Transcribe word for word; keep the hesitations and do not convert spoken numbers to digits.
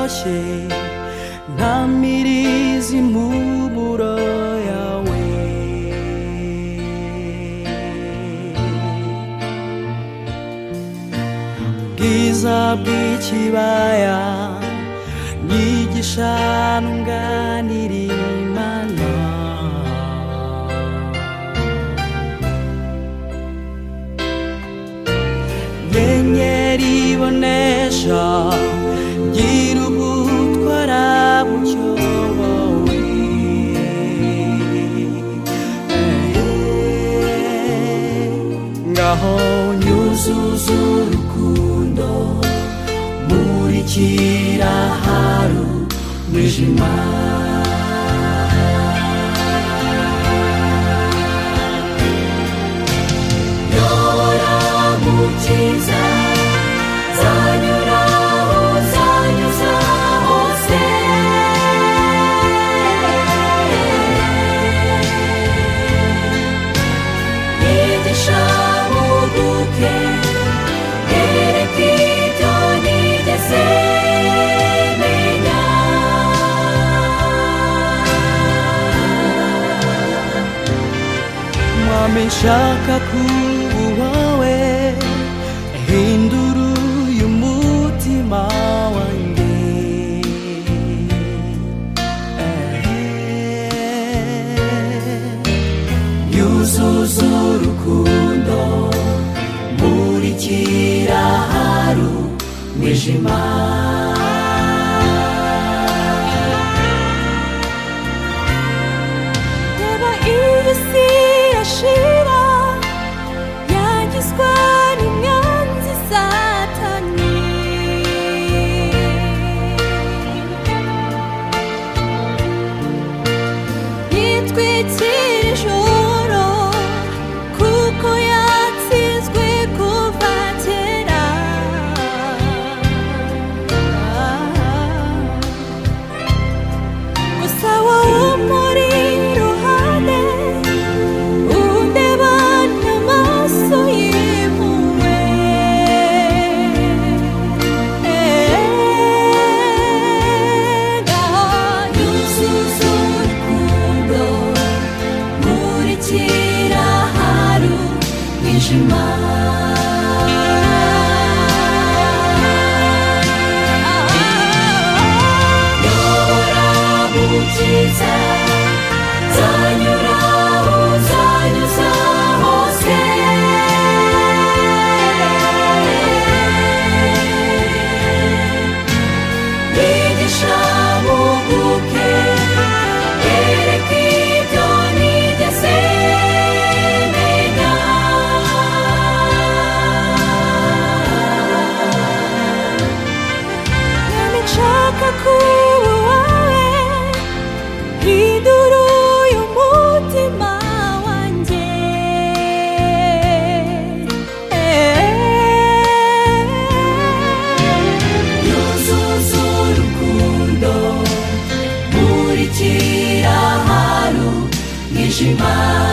biryoshye ntamiriza impumuro yawe. Ubwiza bw'ikibaya nyigisha nunganira Imana. Nyenyeri ibonesha ngira ubutwara bucyo wowe. Ngaho nyuzuza urukundo murikira haru mwijima. Yora mukiza zanyura zanyuza hose. Yigisha muguke ereka ibyo nigeze menya. Mwami nshaka kuba uwawe, hindura uyu mutima wanjye. Yuzuza urukundo murikira haru mwijima. Reba iyi si yashira yagizwe n'imyanzi Satani. Yitwikira ijoro kuko yatsinzwe kuva kera. Gusa wowe umuri iruhande undeba n'amaso y'impuhwe. Ngaho nyuzuza urukundo murikira haru mwijima. Yora mukiza zanyura zanyuza hose. Yigisha muguke ereka ibyo nigeze menya. Mwami nshaka kuba uwawe, hindura uyu mutima wanjye. Yuzuza urukundo murikira haru mwijima.